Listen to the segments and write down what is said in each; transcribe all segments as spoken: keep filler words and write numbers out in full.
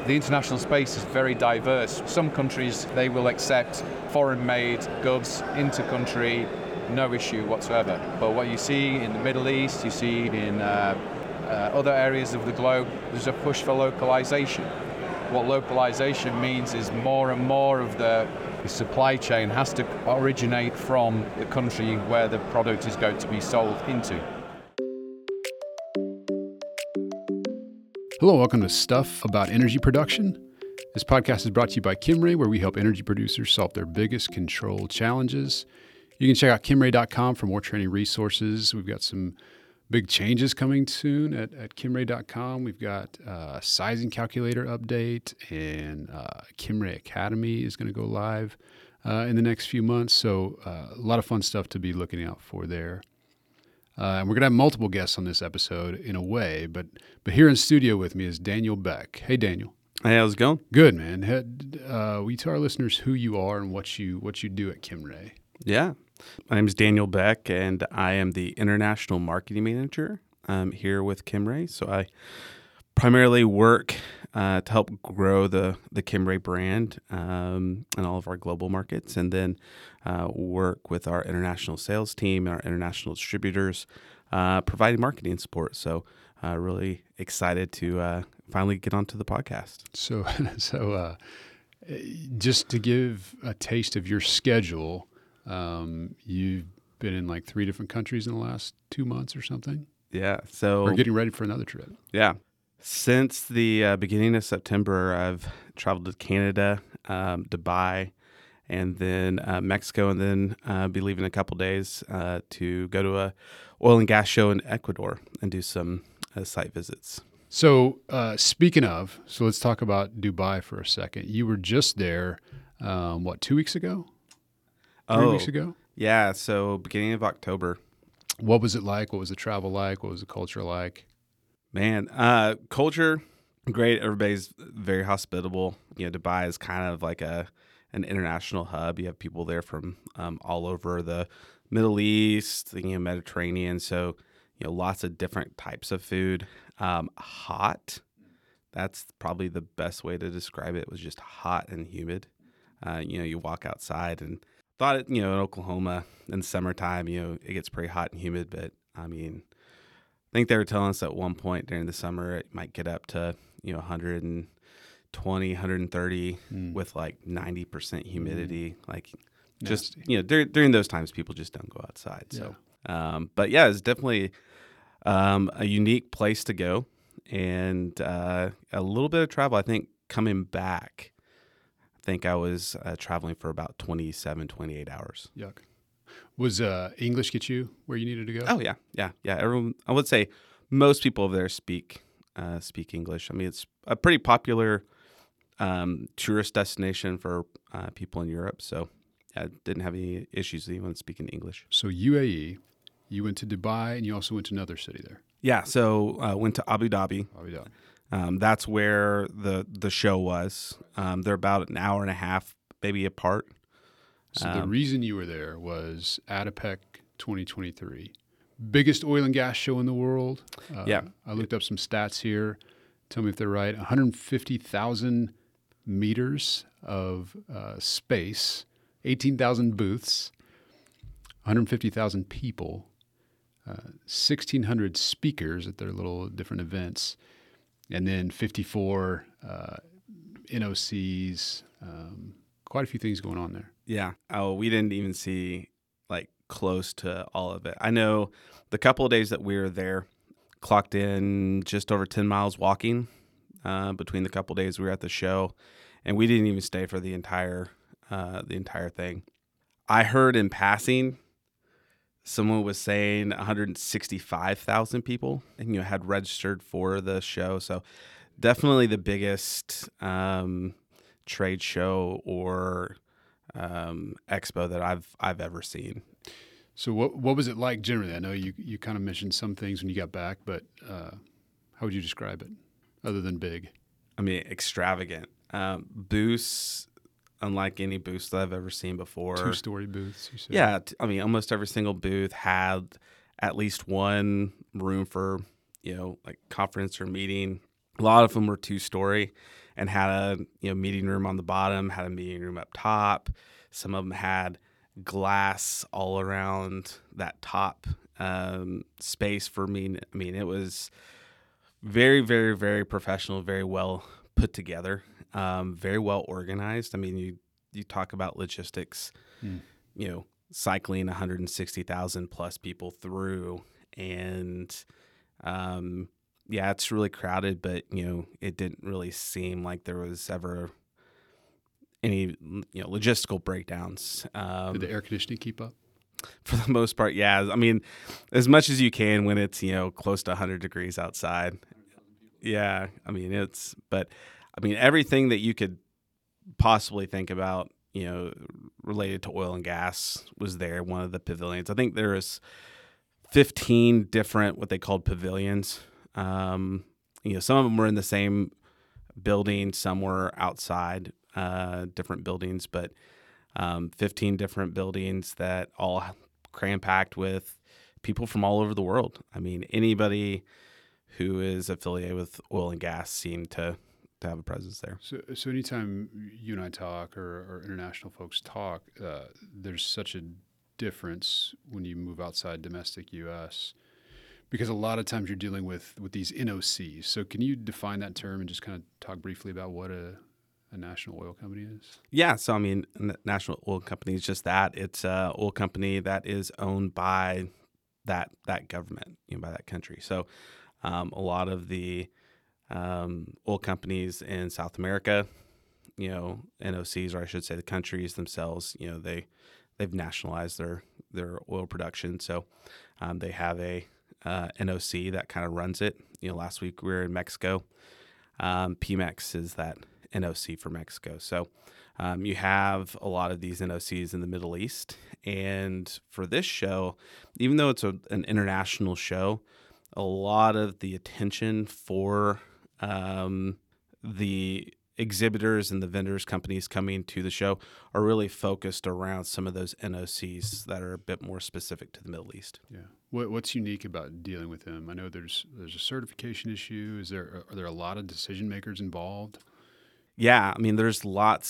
The international space is very diverse. Some countries, they will accept foreign-made goods into country, no issue whatsoever. But what you see in the Middle East, you see in uh, uh, other areas of the globe, there's a push for localization. What localization means is more and more of the supply chain has to originate from the country where the product is going to be sold into. Hello, welcome to Stuff About Energy Production. This podcast is brought to you by Kimray, where we help energy producers solve their biggest control challenges. You can check out kimray dot com for more training resources. We've got some big changes coming soon at, at kimray dot com. We've got a sizing calculator update, and uh, Kimray Academy is going to go live uh, in the next few months. So uh, a lot of fun stuff to be looking out for there. Uh, and we're going to have multiple guests on this episode in a way, but but here in studio with me is Daniel Beck. Hey, Daniel. Hey, how's it going? Good, man. Had, uh, we tell our listeners who you are and what you what you do at Kimray. Yeah. My name is Daniel Beck, and I am the International Marketing Manager um, here with Kimray. So I primarily work uh, to help grow the, the Kimray brand um, in all of our global markets, and then uh, work with our international sales team and our international distributors, uh, providing marketing support. So uh, really excited to uh, finally get onto the podcast. So, so uh, just to give a taste of your schedule, um, you've been in like three different countries in the last two months or something? Yeah. So we're getting ready for another trip. Yeah. Since the uh, beginning of September, I've traveled to Canada, um, Dubai, and then uh, Mexico, and then uh, be leaving in a couple days uh, to go to a oil and gas show in Ecuador and do some uh, site visits. So uh, speaking of, so let's talk about Dubai for a second. You were just there, um, what, two weeks ago? Three oh, weeks ago? Yeah, so beginning of October. What was it like? What was the travel like? What was the culture like? Man, uh, culture, great. Everybody's very hospitable. You know, Dubai is kind of like a an international hub. You have people there from um, all over the Middle East, the you know, Mediterranean. So, you know, lots of different types of food. Um, hot. That's probably the best way to describe it. It was just hot and humid. Uh, you know, you walk outside and thought it, you know, in Oklahoma in the summertime, you know, it gets pretty hot and humid. But, I mean, I think they were telling us at one point during the summer it might get up to, you know, one twenty, one thirty mm. with like ninety percent humidity. Mm. Like just, Nasty. you know, dur- during those times, people just don't go outside. Yeah. So, um, but yeah, it's definitely um, a unique place to go, and uh, a little bit of travel. I think coming back, I think I was uh, traveling for about twenty-seven, twenty-eight hours. Yuck. Was uh, English get you where you needed to go? Oh yeah, yeah, yeah. Everyone, I would say most people over there speak uh, speak English. I mean, it's a pretty popular um, tourist destination for uh, people in Europe. So I didn't have any issues with anyone speaking English. So U A E, you went to Dubai, and you also went to another city there. Yeah, so I uh, went to Abu Dhabi. Abu Dhabi. Um, that's where the the show was. Um, they're about an hour and a half, maybe apart. So um, the reason you were there was ADIPEC twenty twenty-three, biggest oil and gas show in the world. Uh, yeah, I looked up some stats here. Tell me if they're right. one hundred fifty thousand meters of uh, space, eighteen thousand booths, one hundred fifty thousand people, uh, sixteen hundred speakers at their little different events, and then fifty-four uh, N O Cs. Um, quite a few things going on there. Yeah. Oh, we didn't even see like close to all of it. I know the couple of days that we were there, clocked in just over ten miles walking uh, between the couple of days we were at the show, and we didn't even stay for the entire uh, the entire thing. I heard in passing someone was saying one hundred sixty-five thousand people, and you know had registered for the show. So definitely the biggest um, trade show or um, expo that I've I've ever seen. So what what was it like generally? I know you, you kind of mentioned some things when you got back, but uh, how would you describe it other than big? I mean, extravagant. Um, booths, unlike any booths that I've ever seen before. Two-story booths, you said? Yeah. T- I mean, almost every single booth had at least one room for, you know, like conference or meeting. A lot of them were two-story. and had a you know meeting room on the bottom, had a meeting room up top. Some of them had glass all around that top um, space for me. I mean, it was very, very, very professional, very well put together, um, very well organized. I mean, you you talk about logistics, mm. you know, cycling one hundred sixty thousand plus people through, and um, yeah, it's really crowded, but you know, it didn't really seem like there was ever any you know logistical breakdowns. Um, Did the air conditioning keep up? For the most part, yeah. I mean, as much as you can when it's you know close to one hundred degrees outside. Yeah, I mean it's, but I mean everything that you could possibly think about, you know, related to oil and gas was there. One of the pavilions. I think there was fifteen different what they called pavilions. Um, you know, some of them were in the same building, some were outside. Uh, different buildings, but um, fifteen different buildings that all cram-packed with people from all over the world. I mean, anybody who is affiliated with oil and gas seemed to, to have a presence there. So, so anytime you and I talk or, or international folks talk, uh, there's such a difference when you move outside domestic U S because a lot of times you're dealing with, with these N O Cs. So can you define that term and just kind of talk briefly about what a a national oil company is? Yeah, so I mean, national oil company is just that. It's a oil company that is owned by that that government, you know, by that country. So um, a lot of the um, oil companies in South America, you know, N O Cs, or I should say the countries themselves, you know, they, they've nationalized their, their oil production. So um, they have a uh, N O C that kind of runs it. You know, last week we were in Mexico. Um, Pemex is that N O C for Mexico. So um, you have a lot of these N O Cs in the Middle East. And for this show, even though it's a, an international show, a lot of the attention for um, the exhibitors and the vendors, companies coming to the show are really focused around some of those N O Cs that are a bit more specific to the Middle East. Yeah. What, what's unique about dealing with them? I know there's there's a certification issue. Is there are there a lot of decision makers involved? Yeah, I mean, there's lots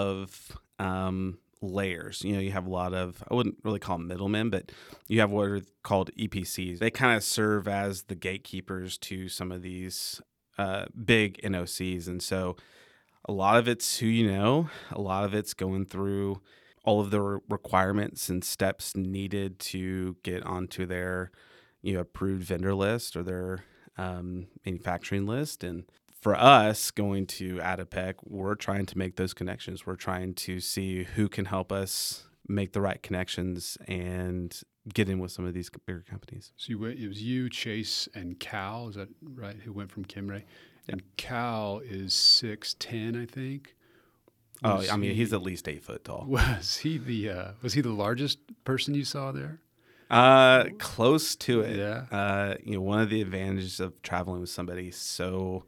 of um, layers. You know, you have a lot of, I wouldn't really call them middlemen, but you have what are called E P Cs. They kind of serve as the gatekeepers to some of these uh, big N O Cs. And so a lot of it's who you know, a lot of it's going through all of the requirements and steps needed to get onto their, you know, approved vendor list or their um, manufacturing list. And for us going to Adipec, we're trying to make those connections. We're trying to see who can help us make the right connections and get in with some of these bigger companies. So you went, it was you, Chase, and Cal, is that right, who went from Kimray? And Cal is six ten, I think. Was oh, I mean, he, he's at least eight foot tall. Was he the uh, was he the largest person you saw there? Uh, close to it. Yeah. Uh, you know, one of the advantages of traveling with somebody so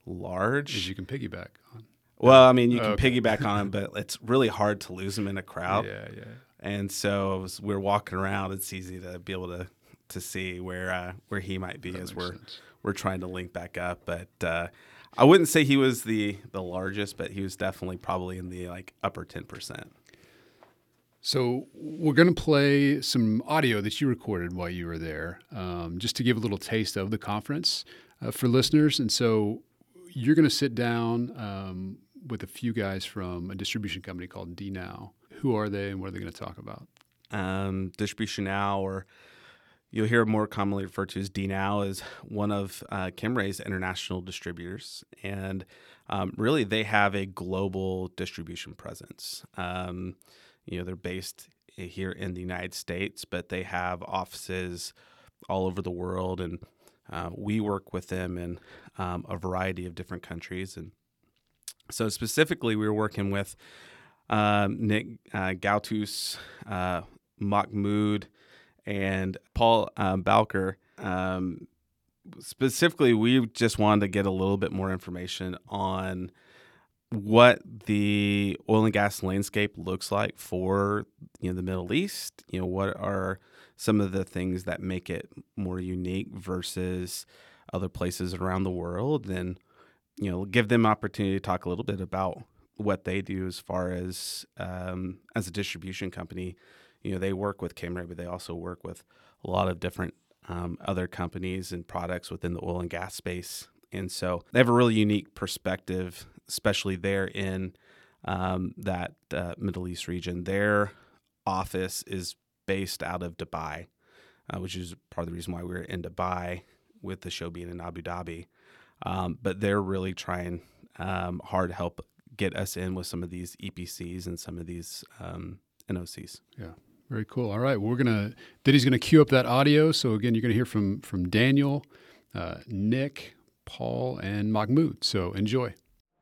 large is you can piggyback on. Well, I mean, you can okay. piggyback on him, but it's really hard to lose him in a crowd. Yeah, yeah. And so as we're walking around, it's easy to be able to to see where uh, where he might be that as we're sense. we're trying to link back up. But uh, I wouldn't say he was the the largest, but he was definitely probably in the like upper ten percent. So we're going to play some audio that you recorded while you were there, um, just to give a little taste of the conference uh, for listeners. And so you're going to sit down um, with a few guys from a distribution company called DNOW. Who are they and what are they going to talk about? Um, Distribution Now, or you'll hear more commonly referred to as DNOW, is one of uh, Kimray's international distributors. And um, really, they have a global distribution presence. Um, you know, they're based here in the United States, but they have offices all over the world. And uh, we work with them in um, a variety of different countries. And so specifically, we were working with um, Nick uh, Gautus, uh, Mahmoud, and Paul uh, Balker. Um, specifically, we just wanted to get a little bit more information on what the oil and gas landscape looks like for, you know, the Middle East. You know, what are some of the things that make it more unique versus other places around the world, and you know, give them opportunity to talk a little bit about what they do as far as um, as a distribution company. You know, they work with Kimray, but they also work with a lot of different um, other companies and products within the oil and gas space. And so they have a really unique perspective, especially there in um, that uh, Middle East region. Their office is based out of Dubai, uh, which is part of the reason why we were in Dubai with the show being in Abu Dhabi. Um, but they're really trying um, hard to help get us in with some of these E P Cs and some of these um, N O Cs. Yeah, very cool. All right, well, we're gonna Diddy's gonna cue up that audio. So again, you're gonna hear from from Daniel, uh, Nick, Paul, and Mahmoud. So enjoy.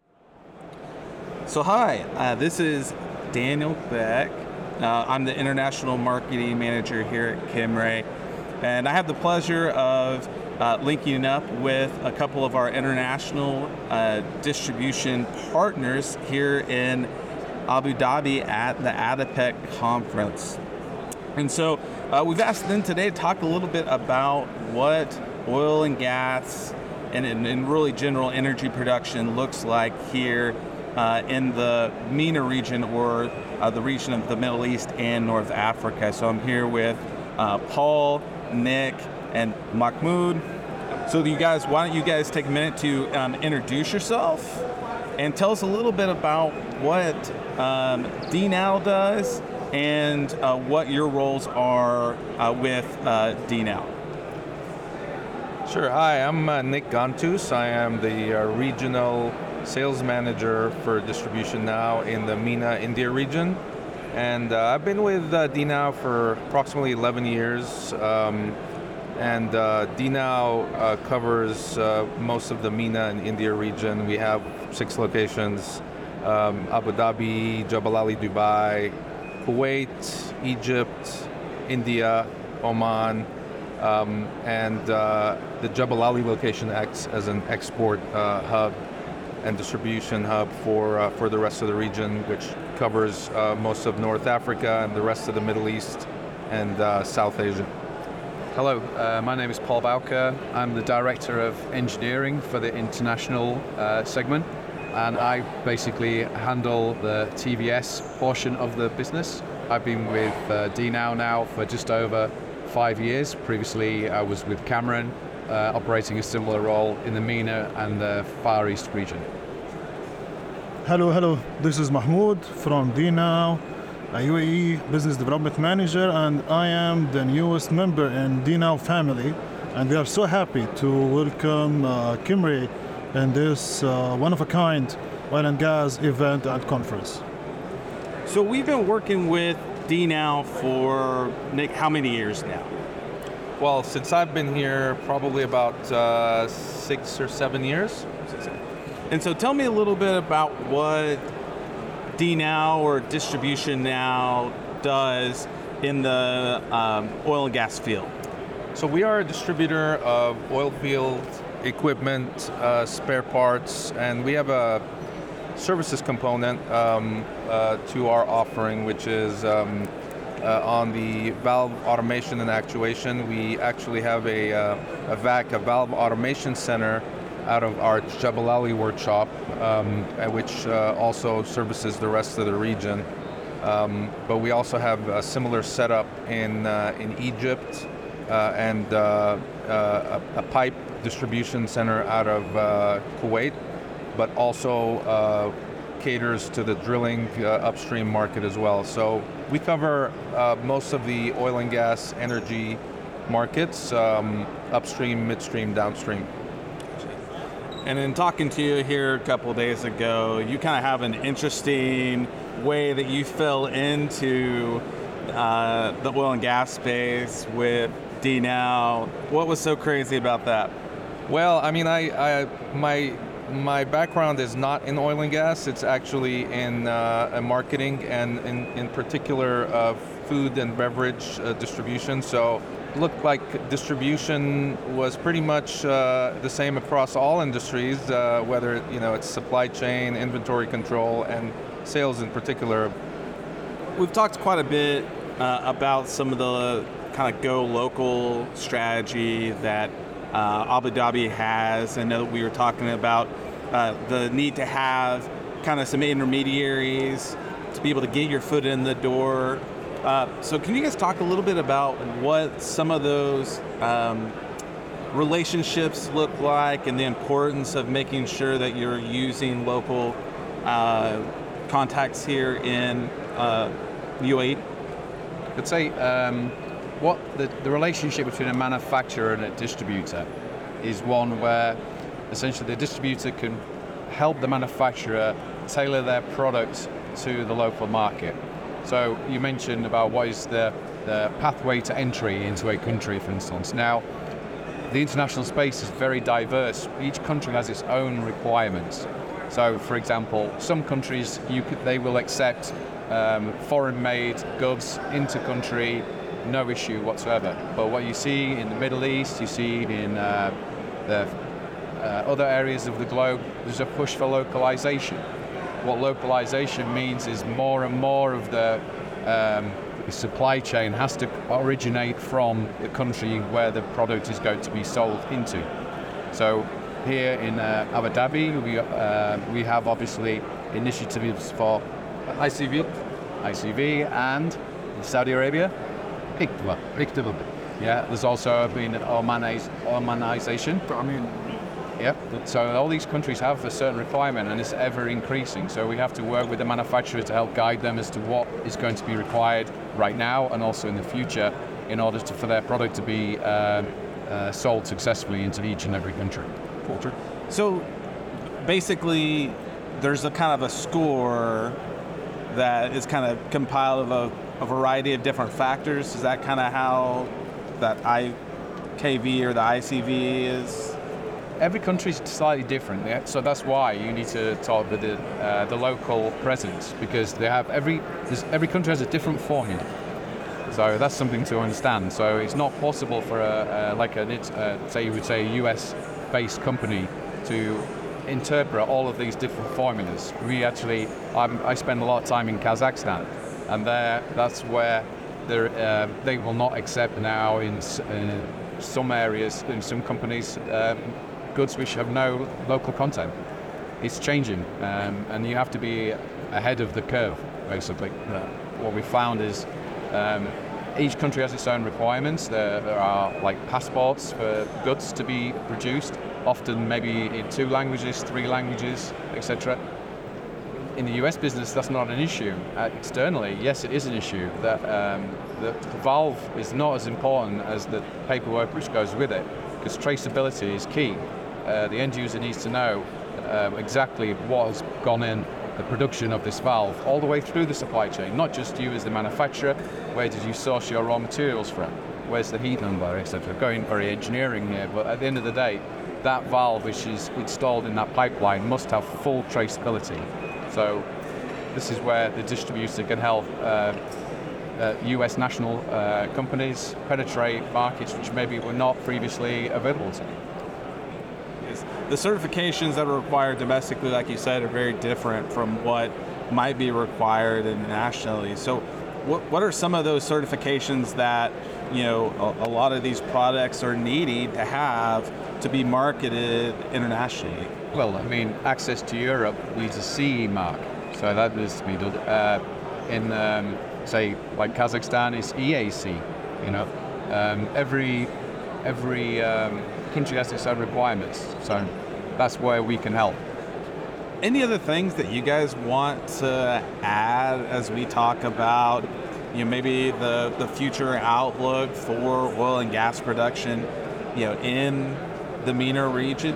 So hi, uh, this is Daniel Beck. Uh, I'm the International Marketing Manager here at Kimray, and I have the pleasure of uh, linking up with a couple of our international uh, distribution partners here in Abu Dhabi at the ADIPEC conference. And so uh, we've asked them today to talk a little bit about what oil and gas and, and, and really general energy production looks like here uh, in the MENA region, or uh, the region of the Middle East and North Africa. So I'm here with uh, Paul, Nick, and Mahmoud. So you guys, why don't you guys take a minute to um, introduce yourself and tell us a little bit about what um, D Now does and uh, what your roles are uh, with uh, D Now. Sure. Hi, I'm uh, Nick Gantus. I am the uh, regional sales manager for Distribution Now in the MENA India region. And uh, I've been with uh, D Now for approximately eleven years. Um, and uh, D Now uh, covers uh, most of the MENA and India region. We have six locations: um, Abu Dhabi, Jebel Ali, Dubai, Kuwait, Egypt, India, Oman. Um, and uh, the Jebel Ali location acts as an export uh, hub and distribution hub for uh, for the rest of the region, which covers uh, most of North Africa and the rest of the Middle East and uh, South Asia. Hello, uh, my name is Paul Bowker. I'm the Director of Engineering for the international uh, segment, and I basically handle the T V S portion of the business. I've been with uh, D Now now for just over five years. Previously, I was with Cameron, uh, operating a similar role in the MENA and the Far East region. Hello, hello. This is Mahmoud from D Now, a U A E Business Development Manager, and I am the newest member in D Now family. And we are so happy to welcome uh, Kimray in this uh, one-of-a-kind oil and gas event and conference. So we've been working with D Now for, Nick, how many years now? Well, since I've been here, probably about uh, six or seven years. And so tell me a little bit about what D Now or Distribution Now does in the um, oil and gas field. So we are a distributor of oil field equipment, uh, spare parts, and we have a services component um, uh, to our offering, which is um, uh, on the valve automation and actuation. We actually have a, uh, a V A C, a valve automation center, out of our Jebel Ali workshop, um, which uh, also services the rest of the region. Um, but we also have a similar setup in uh, in Egypt uh, and uh, uh, a, a pipe distribution center out of uh, Kuwait, but also uh, caters to the drilling uh, upstream market as well. So we cover uh, most of the oil and gas energy markets, um, upstream, midstream, downstream. And in talking to you here a couple of days ago, you kind of have an interesting way that you fell into uh, the oil and gas space with D Now. What was so crazy about that? Well, I mean, I, I my my background is not in oil and gas. It's actually in uh, marketing and in, in particular uh, food and beverage uh, distribution. So it looked like distribution was pretty much uh, the same across all industries, uh, whether you know it's supply chain, inventory control, and sales in particular. We've talked quite a bit uh, about some of the kind of go local strategy that uh, Abu Dhabi has. I know that we were talking about uh, the need to have kind of some intermediaries to be able to get your foot in the door. Uh, so can you guys talk a little bit about what some of those um, relationships look like and the importance of making sure that you're using local uh, contacts here in uh, U A E? I'd say um, what the, the relationship between a manufacturer and a distributor is one where essentially the distributor can help the manufacturer tailor their product to the local market. So you mentioned about what is the, the pathway to entry into a country, for instance. Now, the international space is very diverse. Each country has its own requirements. So, for example, some countries, you could, they will accept um, foreign-made goods into country, no issue whatsoever. But what you see in the Middle East, you see in uh, the uh, other areas of the globe, there's a push for localization. What localization means is more and more of the um, the supply chain has to originate from the country where the product is going to be sold into. So here in uh, Abu Dhabi, we, uh, we have obviously initiatives for I C V, I C V, and in Saudi Arabia, Iqtwa, Iqtwa. Yeah, there's also been Omaniz- Omanization. I mean, Yeah, so all these countries have a certain requirement and it's ever increasing. So we have to work with the manufacturer to help guide them as to what is going to be required right now and also in the future in order to, for their product to be uh, uh, sold successfully into each and every country. Culture. So basically, there's a kind of a score that is kind of compiled of a, a variety of different factors. Is that kind of how that I K V or the I C V is? Every country is slightly different, yeah? So that's why you need to talk with the, uh, the local presence, because they have every every country has a different formula. So that's something to understand. So it's not possible for a, a like a uh, say you would say a U S-based company to interpret all of these different formulas. We actually, I'm, I spend a lot of time in Kazakhstan, and there that's where uh, they will not accept now in, in some areas, in some companies. Um, goods which have no local content. It's changing, um, and you have to be ahead of the curve, basically. Yeah. What we found is um, each country has its own requirements. There, there are like passports for goods to be produced, often maybe in two languages, three languages, et cetera. In the U S business, that's not an issue. Uh, externally, yes, it is an issue. That um, the valve is not as important as the paperwork which goes with it, because traceability is key. Uh, the end user needs to know uh, exactly what has gone in the production of this valve, all the way through the supply chain, not just you as the manufacturer. Where did you source your raw materials from? Where's the heat number, et cetera. Going very engineering here, but at the end of the day, that valve which is installed in that pipeline must have full traceability. So this is where the distributor can help uh, uh, U S national uh, companies penetrate markets which maybe were not previously available to them. The certifications that are required domestically, like you said, are very different from what might be required internationally. So what, what are some of those certifications that, you know, a, a lot of these products are needing to have to be marketed internationally? Well, I mean, access to Europe needs a C E mark, so that needs to be done. Uh, in, um, say, like Kazakhstan, it's E A C, you know. Um, every, every, um, country has its own requirements, so that's where we can help. Any other things that you guys want to add as we talk about, you know, maybe the, the future outlook for oil and gas production, you know, in the MENA region?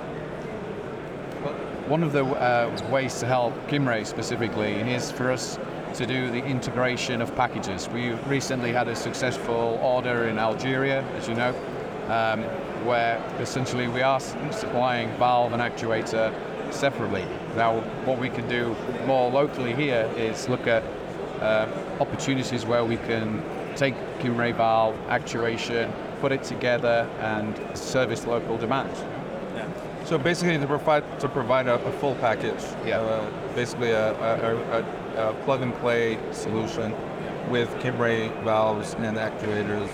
One of the uh, ways to help Kimray specifically is for us to do the integration of packages. We recently had a successful order in Algeria, as you know, um, where essentially we are supplying valve and actuator separately. Now, what we can do more locally here is look at uh, opportunities where we can take Kimray valve, actuation, put it together and service local demand. Yeah. So basically to provide, to provide a, a full package, yeah. uh, basically a, a, a, a plug and play solution with Kimray valves and actuators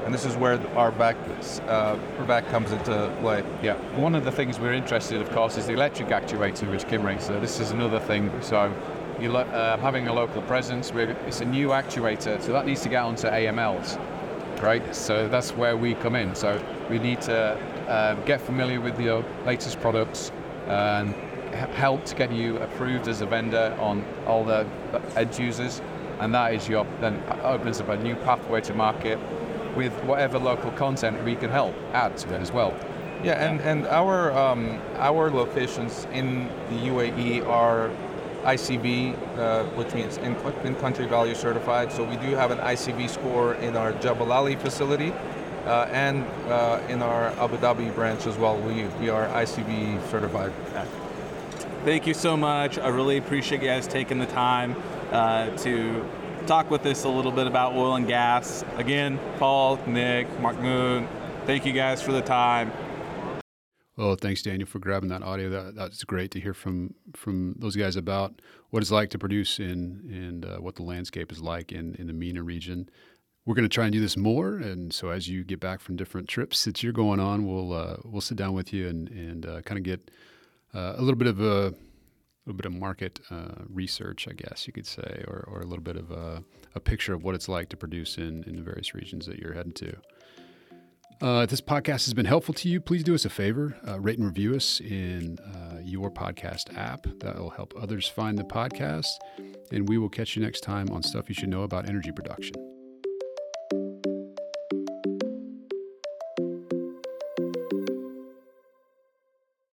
and this is where our back uh, back comes into play. Yeah, one of the things we're interested, of course, is the electric actuator, which Kimray. So this is another thing. So you lo- uh, having a local presence, we're, it's a new actuator, so that needs to get onto A M Ls, right? So that's where we come in. So we need to uh, get familiar with your latest products and help to get you approved as a vendor on all the edge users, and that is your then opens up a new pathway to market with whatever local content we can help add to it as well. Yeah, and, and our um, our locations in the U A E are I C V, uh, which means in, in country value certified. So we do have an I C V score in our Jebel Ali facility uh, and uh, in our Abu Dhabi branch as well. We we are I C V certified. Thank you so much. I really appreciate you guys taking the time uh, to talk with us a little bit about oil and gas. Again, Paul, Nick, Mahmoud, thank you guys for the time. Well, thanks, Daniel, for grabbing that audio. That that's great to hear from from those guys about what it's like to produce in and uh, what the landscape is like in, in the MENA region. We're going to try and do this more, and so as you get back from different trips that you're going on, we'll uh, we'll sit down with you and and uh, kind of get uh, a little bit of a, a little bit of market uh, research, I guess you could say, or or a little bit of a, a picture of what it's like to produce in in the various regions that you're heading to. Uh, if this podcast has been helpful to you, please do us a favor, uh, rate and review us in uh, your podcast app. That will help others find the podcast. And we will catch you next time on Stuff You Should Know About Energy Production.